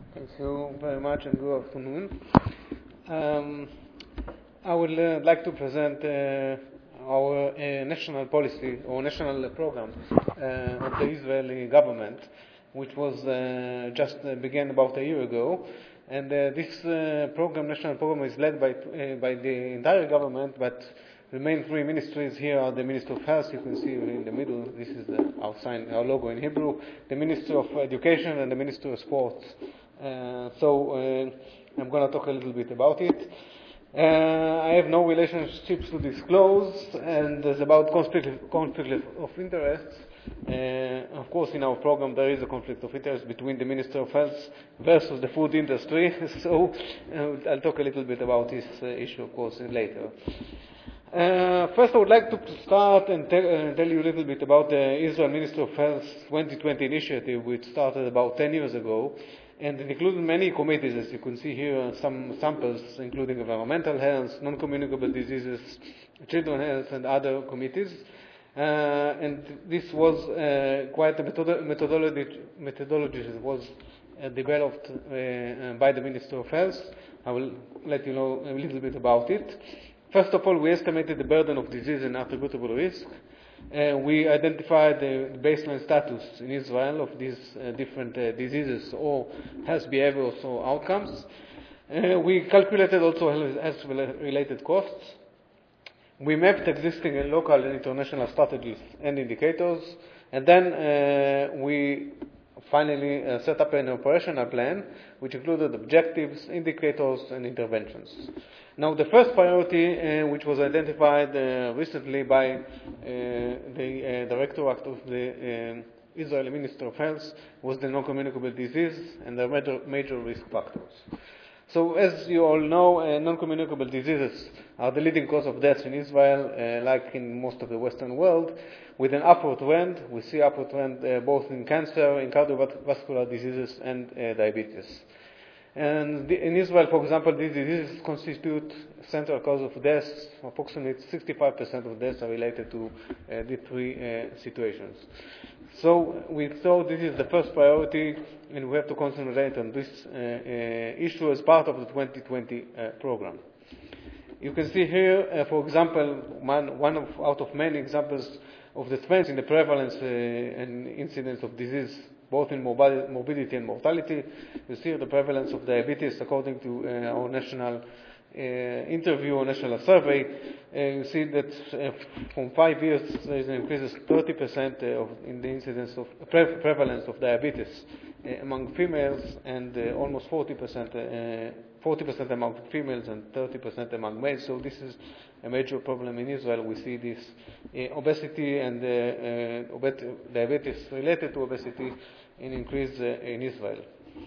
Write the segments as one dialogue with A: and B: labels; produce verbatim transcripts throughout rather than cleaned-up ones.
A: Thank you very much and good afternoon. Um, I would uh, like to present uh, our uh, national policy or national program uh, of the Israeli government, which was uh, just uh, began about a year ago. And uh, this uh, program, national program, is led by uh, by the entire government, but the main three ministries here are the Minister of Health. You can see in the middle, this is the, our sign, our logo in Hebrew, the Minister of Education and the Minister of Sports. Uh, so uh, I'm going to talk a little bit about it. Uh, I have no relationships to disclose, and there's about conflict, conflict of interests. Uh, of course, in our program there is a conflict of interest between the Minister of Health versus the food industry. So uh, I'll talk a little bit about this uh, issue, of course, later. Uh, first, I would like to start and tell, uh, tell you a little bit about the Israel Minister of Health twenty twenty initiative, which started about ten years ago. And it included many committees, as you can see here, some samples, including environmental health, non-communicable diseases, children health, and other committees. Uh, and this was uh, quite a methodo- methodology, methodology that was uh, developed uh, by the Minister of Health. I will let you know a little bit about it. First of all, we estimated the burden of disease and attributable risk. Uh, we identified the baseline status in Israel of these uh, different uh, diseases or health behaviors or outcomes. Uh, we calculated also health-related costs. We mapped existing and local and international strategies and indicators. And then uh, we finally uh, set up an operational plan which included objectives, indicators, and interventions. Now, the first priority, uh, which was identified uh, recently by uh, the uh, Directorate of the uh, Israeli Minister of Health, was the non-communicable disease and the major, major risk factors. So, as you all know, uh, non-communicable diseases are the leading cause of death in Israel, uh, like in most of the Western world, with an upward trend. We see upward trend uh, both in cancer, in cardiovascular diseases, and uh, diabetes. And the, in Israel, for example, these diseases constitute central cause of death. Approximately sixty-five percent of deaths are related to uh, these three uh, situations. So we thought this is the first priority, and we have to concentrate on this uh, uh, issue as part of the twenty twenty uh, program. You can see here, uh, for example, one, one of, out of many examples of the trends in the prevalence uh, and incidence of disease, both in morbidity and mortality. You see the prevalence of diabetes according to uh, our national uh, interview or national survey. Uh, you see that uh, from five years there is an increase of thirty percent uh, of, in the incidence of pre- prevalence of diabetes uh, among females, and uh, almost forty percent, uh, forty percent among females and thirty percent among males. So this is a major problem in Israel. We see this uh, obesity and uh, uh, obet- diabetes related to obesity in increase uh, in Israel.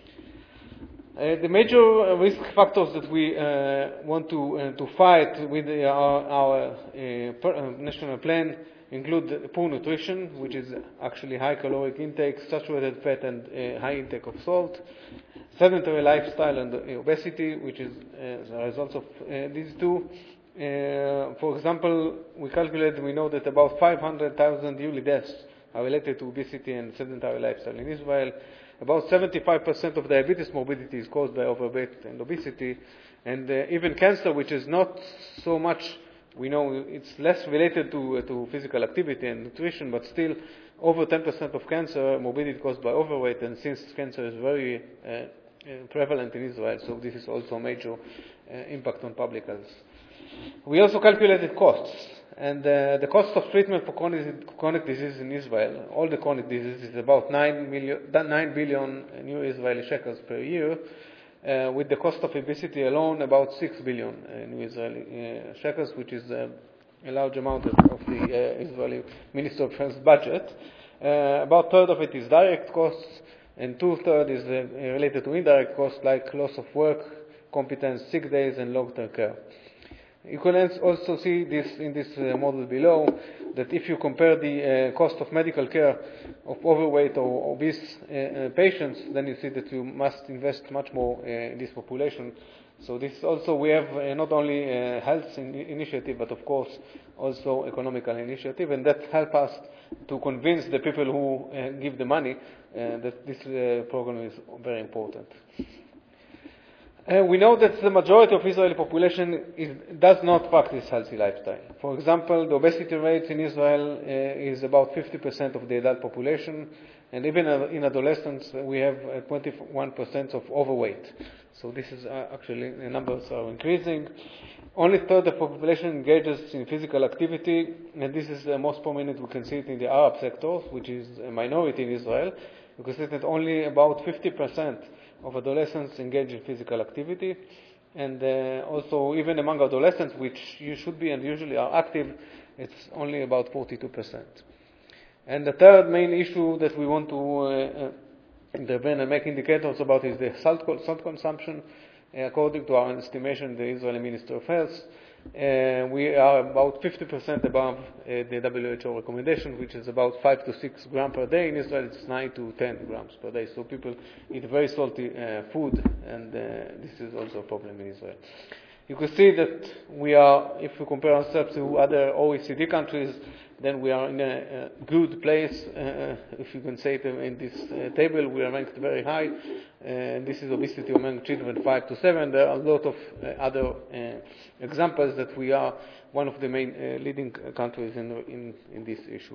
A: Uh, the major risk factors that we uh, want to uh, to fight with uh, our, our uh, per, uh, national plan include poor nutrition, which is actually high caloric intake, saturated fat, and uh, high intake of salt, sedentary lifestyle, and uh, obesity, which is uh, a result of uh, these two. Uh, for example, we calculate, we know that about five hundred thousand yearly deaths are related to obesity and sedentary lifestyle in Israel. About seventy-five percent of diabetes morbidity is caused by overweight and obesity. And uh, even cancer, which is not so much, we know it's less related to, uh, to physical activity and nutrition, but still over ten percent of cancer morbidity caused by overweight. And since cancer is very uh, uh, prevalent in Israel, so this is also a major uh, impact on public health. We also calculated costs. And uh, the cost of treatment for chronic, chronic disease in Israel, all the chronic diseases, is about nine, million, nine billion new Israeli shekels per year, uh, with the cost of obesity alone about six billion uh, new Israeli uh, shekels, which is uh, a large amount of, of the uh, Israeli Minister of Health budget. Uh, about a third of it is direct costs, and two-thirds is uh, related to indirect costs like loss of work, competence, sick days, and long-term care. You can also see this in this uh, model below, that if you compare the uh, cost of medical care of overweight or obese uh, uh, patients, then you see that you must invest much more uh, in this population. So this also, we have uh, not only a health in- initiative, but of course also economical initiative, and that helps us to convince the people who uh, give the money uh, that this uh, program is very important. Uh, we know that the majority of Israeli population is, does not practice healthy lifestyle. For example, the obesity rate in Israel uh, is about fifty percent of the adult population, and even uh, in adolescents uh, we have uh, twenty-one percent of overweight. So this is uh, actually, the numbers are increasing. Only a third of the population engages in physical activity, and this is uh, most prominent. We can see it in the Arab sectors, which is a minority in Israel. You can see that only about fifty percent of adolescents engage in physical activity, and uh, also even among adolescents, which you should be and usually are active, it's only about forty-two percent. And the third main issue that we want to uh, uh, intervene and make indicators about is the salt, salt consumption. Uh, according to our estimation, the Israeli Ministry of Health, Uh, we are about fifty percent above uh, the W H O recommendation, which is about five to six grams per day. In Israel, it's nine to ten grams per day. So people eat very salty uh, food, and uh, this is also a problem in Israel. You can see that we are, if we compare ourselves to other O E C D countries, then we are in a, a good place. Uh, if you can say it in this uh, table, we are ranked very high. Uh, this is obesity among children five to seven. There are a lot of uh, other uh, examples that we are one of the main uh, leading countries in, in, in this issue.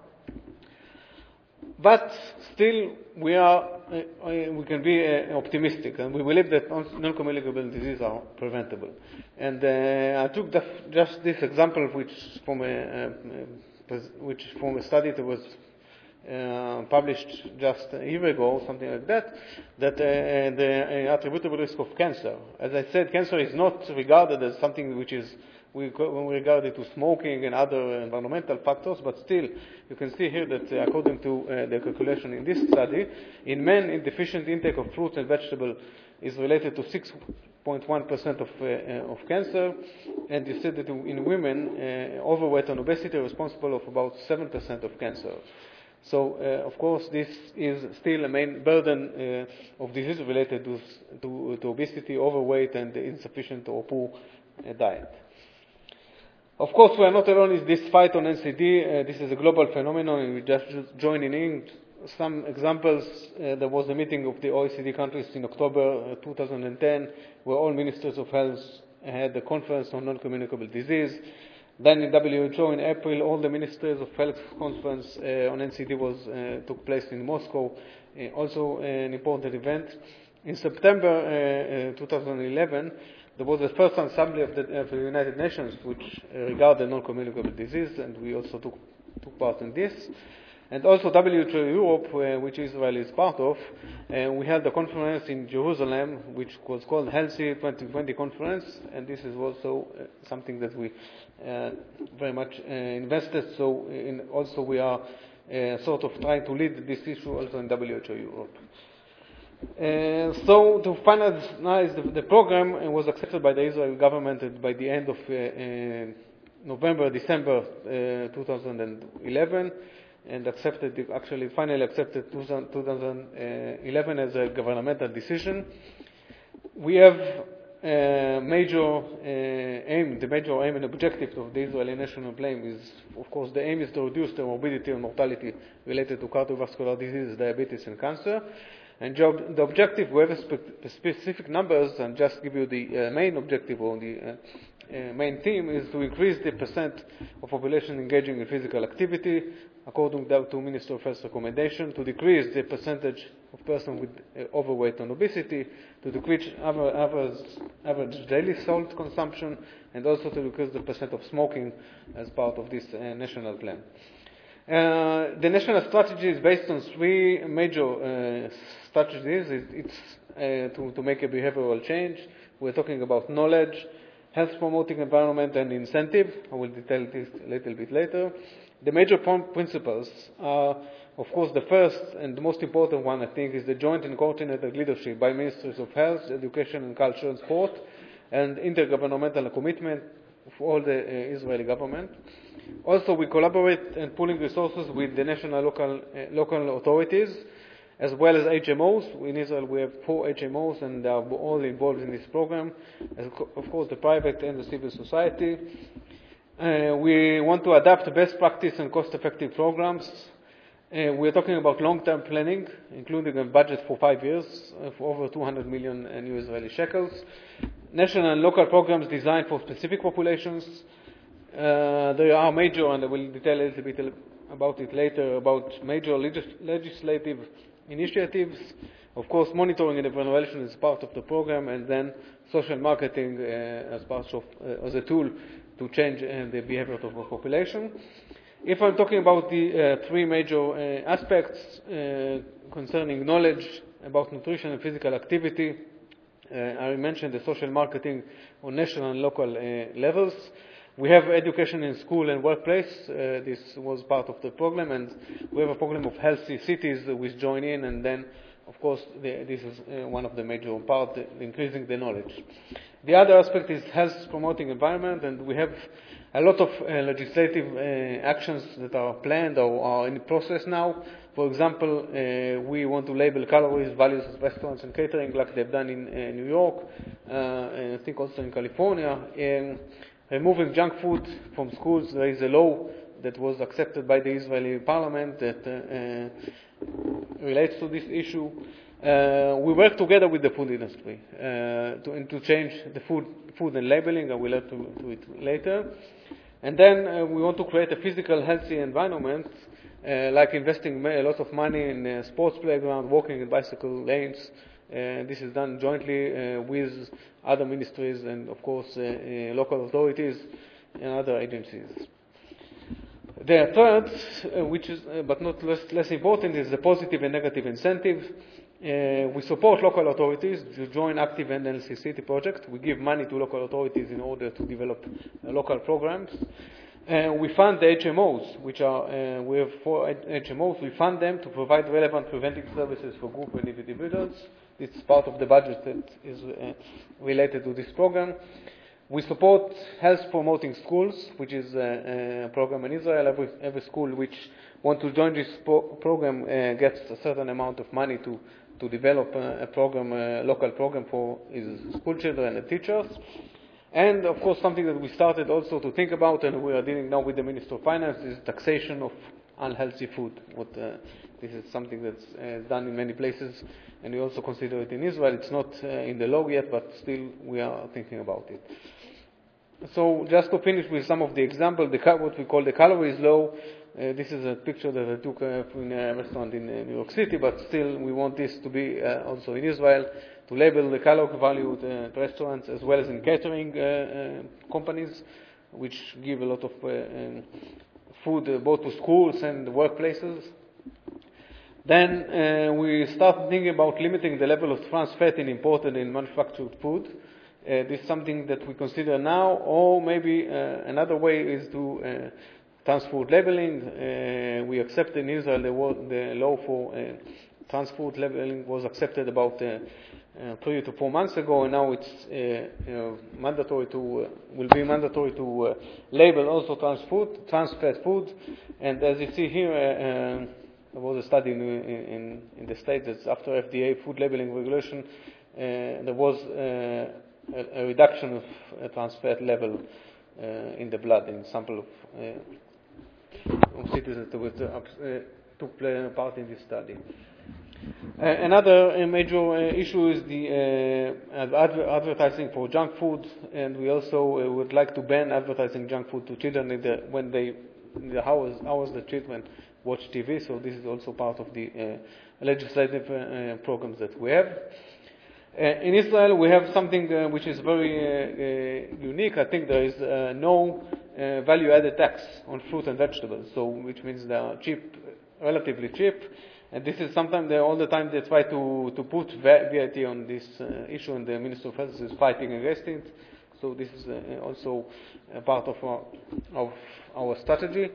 A: But still, we are uh, we can be uh, optimistic, and we believe that non-communicable diseases are preventable. And uh, I took the, just this example, which from a, a which from a study that was uh, published just a year ago, something like that, that uh, the uh, attributable risk of cancer. As I said, cancer is not regarded as something which is we, we regard it to smoking and other environmental factors, but still, you can see here that uh, according to uh, the calculation in this study, in men, deficient intake of fruits and vegetables is related to six point one percent of, uh, of cancer, and you see that in women, uh, overweight and obesity are responsible of about seven percent of cancer. So, uh, of course, this is still a main burden uh, of disease related to, to, to obesity, overweight, and insufficient or poor uh, diet. Of course, we are not alone in this fight on N C D. Uh, this is a global phenomenon, and we just joining in. Some examples, uh, there was a meeting of the O E C D countries in October uh, two thousand ten, where all ministers of health had a conference on non-communicable disease. Then in W H O in April, all the ministers of health conference uh, on N C D was, uh, took place in Moscow, uh, also an important event. In September uh, uh, two thousand eleven, there was the first assembly of the, of the United Nations which uh, regarded non-communicable disease, and we also took, took part in this. And also W H O Europe, uh, which Israel is part of, uh, we held a conference in Jerusalem, which was called Healthy twenty twenty Conference, and this is also uh, something that we uh, very much uh, invested. So in, also we are uh, sort of trying to lead this issue also in W H O Europe. Uh, so to finalize the, the program, it was accepted by the Israeli government by the end of uh, uh, November, December uh, two thousand eleven, and accepted, actually finally accepted two thousand eleven as a governmental decision. We have uh, major uh, aim, the major aim and objective of the Israeli national plan is, of course, the aim is to reduce the morbidity and mortality related to cardiovascular disease, diabetes, and cancer. And job, the objective, we have a spe- specific numbers, and just give you the uh, main objective or the uh, uh, main theme is to increase the percent of population engaging in physical activity, according to Minister of Health's recommendation, to decrease the percentage of persons with uh, overweight and obesity, to decrease average, average, average daily salt consumption, and also to decrease the percent of smoking as part of this uh, national plan. Uh, the national strategy is based on three major uh, strategies. It, it's uh, to, to make a behavioral change. We're talking about knowledge, health-promoting environment, and incentive. I will detail this a little bit later. The major principles are, of course, the first and the most important one, I think, is the joint and coordinated leadership by ministries of health, education, and culture and sport, and intergovernmental commitment of all the uh, Israeli government. Also, we collaborate and pooling resources with the national local uh, local authorities, as well as H M Os. In Israel, we have four H M Os, and they are all involved in this program. As of course, the private and the civil society. Uh, we want to adapt best practice and cost-effective programs. Uh, we're talking about long-term planning, including a budget for five years uh, for over two hundred million uh, new Israeli shekels. National and local programs designed for specific populations. Uh, there are major, and I will detail a little bit about it later, about major legis- legislative initiatives. Of course, monitoring and evaluation is part of the program, and then social marketing uh, as part of, uh, as a tool to change uh, the behavior of the population. If I'm talking about the uh, three major uh, aspects uh, concerning knowledge about nutrition and physical activity, uh, I mentioned the social marketing on national and local uh, levels. We have education in school and workplace. Uh, this was part of the program, and we have a program of healthy cities which join in, and then, of course, the, this is uh, one of the major parts, increasing the knowledge. The other aspect is health promoting environment, and we have a lot of uh, legislative uh, actions that are planned or are in process now. For example, uh, we want to label calories, values of restaurants and catering like they've done in uh, New York, uh, and I think also in California. Um, removing junk food from schools, there is a law that was accepted by the Israeli parliament that uh, uh, relates to this issue. Uh, we work together with the food industry uh, to, to change the food, food and labeling. I will have to do it later. And then uh, we want to create a physical, healthy environment, uh, like investing a lot of money in uh, sports playground, walking in bicycle lanes. Uh, this is done jointly uh, with other ministries and, of course, uh, uh, local authorities and other agencies. The third, uh, which is uh, but not less, less important, is the positive and negative incentive. Uh, we support local authorities to join active N L C City project. We give money to local authorities in order to develop uh, local programs. Uh, we fund the H M Os, which are, uh, we have four H M Os. We fund them to provide relevant preventive services for group and individuals. This is part of the budget that is uh, related to this program. We support health promoting schools, which is a, a program in Israel. Every, every school which wants to join this pro- program uh, gets a certain amount of money to to develop a, a program, a local program for his school children and teachers. And of course, something that we started also to think about, and we are dealing now with the Minister of Finance, is taxation of unhealthy food. What, uh, this is something that's uh, done in many places, and we also consider it in Israel. It's not uh, in the law yet, but still we are thinking about it. So just to finish with some of the examples, the, what we call the calories law. Uh, this is a picture that I took uh, in a restaurant in uh, New York City, but still we want this to be uh, also in Israel, to label the calorie value to uh, restaurants as well as in catering uh, uh, companies, which give a lot of uh, um, food uh, both to schools and workplaces. Then uh, we start thinking about limiting the level of trans fat in imported and manufactured food. Uh, this is something that we consider now, or maybe uh, another way is to uh, trans food labeling. Uh, we accepted in Israel the, the law for uh, trans food labeling was accepted about uh, uh, three to four months ago, and now it's uh, you know, mandatory to uh, will be mandatory to uh, label also trans food, trans fat food. And as you see here, uh, uh, there was a study in, in, in the States that after F D A food labeling regulation, uh, there was uh, a, a reduction of uh, trans fat level uh, in the blood in sample of uh, of citizens that was, uh, uh, took part in this study. Uh, another uh, major uh, issue is the uh, adver- advertising for junk food, and we also uh, would like to ban advertising junk food to children in the, when they in the hours, hours the children watch T V. So this is also part of the uh, legislative uh, uh, programs that we have. Uh, in Israel, we have something uh, which is very uh, uh, unique. I think there is uh, no uh, value-added tax on fruit and vegetables, so which means they are cheap, relatively cheap. And this is sometimes they all the time they try to to put V A T on this uh, issue, and the Minister of Health is fighting against it. So this is uh, also a part of our, of our strategy.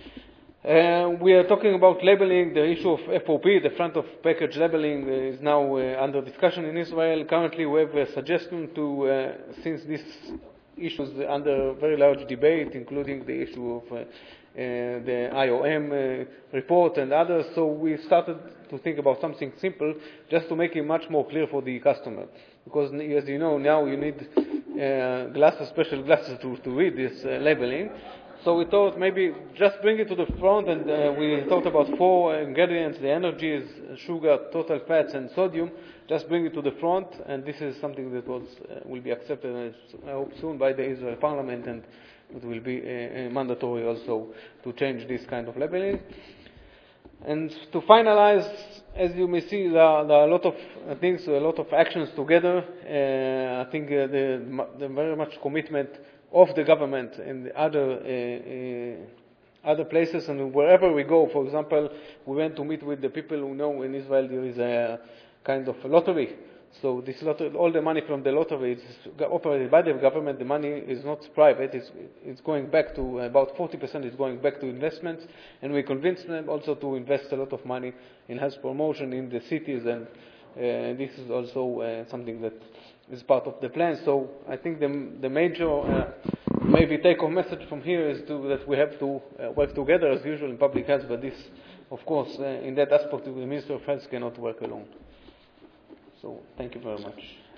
A: Uh, we are talking about labeling. The issue of F O P, the front of package labeling, uh, is now uh, under discussion in Israel. Currently, we have a suggestion to, uh, since this issue is under very large debate, including the issue of uh, uh, the I O M uh, report and others, so we started to think about something simple, just to make it much more clear for the customer. Because, as you know, now you need uh, glasses, special glasses to, to read this uh, labeling. So we thought maybe just bring it to the front, and uh, we thought about four ingredients: the energies, sugar, total fats, and sodium. Just bring it to the front, and this is something that was uh, will be accepted, I hope, soon by the Israel Parliament, and it will be uh, uh, mandatory also to change this kind of labeling. And to finalize, as you may see, there are, there are a lot of uh, things, a lot of actions together. Uh, I think uh, the, the very much commitment of the government and the other uh, uh, other places, and wherever we go. For example, we went to meet with the people who know in Israel there is a kind of a lottery. So this lottery, all the money from the lottery is operated by the government. The money is not private. It's, it's going back to about forty percent is going back to investments, and we convinced them also to invest a lot of money in health promotion in the cities, and uh, this is also uh, something that is part of the plan. So I think the, the major uh, maybe take-home message from here is to, that we have to uh, work together as usual in public health, but this, of course, uh, in that aspect, the Minister of Health cannot work alone. So thank you very much.